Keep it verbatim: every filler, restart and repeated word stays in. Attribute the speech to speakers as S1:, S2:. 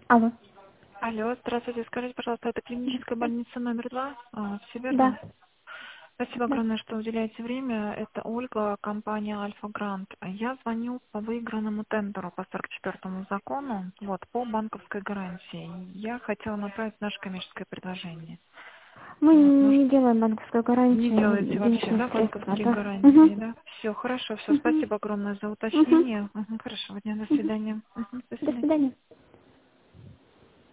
S1: Алло.
S2: Алло, здравствуйте. Скажите, пожалуйста, это клиническая больница номер два? А, все верно?
S1: Да,
S2: Спасибо
S1: да.
S2: огромное, что уделяете время. Это Ольга, компания Альфа Грант. Я звоню по выигранному тендеру по сорок четвёртому закону, вот, по банковской гарантии. Я хотела направить наше коммерческое предложение.
S1: Мы
S2: Вот, может,
S1: не делаем банковскую
S2: не делаете
S1: гарантию
S2: вообще,
S1: денежных
S2: да,
S1: средств, а
S2: банковские
S1: то. Угу.
S2: гарантии, да? Все, хорошо, все.
S1: Угу.
S2: Спасибо огромное за
S1: Угу.
S2: уточнение. Мгм, хорошего дня, до
S1: Угу.
S2: свидания. Мгм, до
S1: До
S2: свидания.
S1: свидания.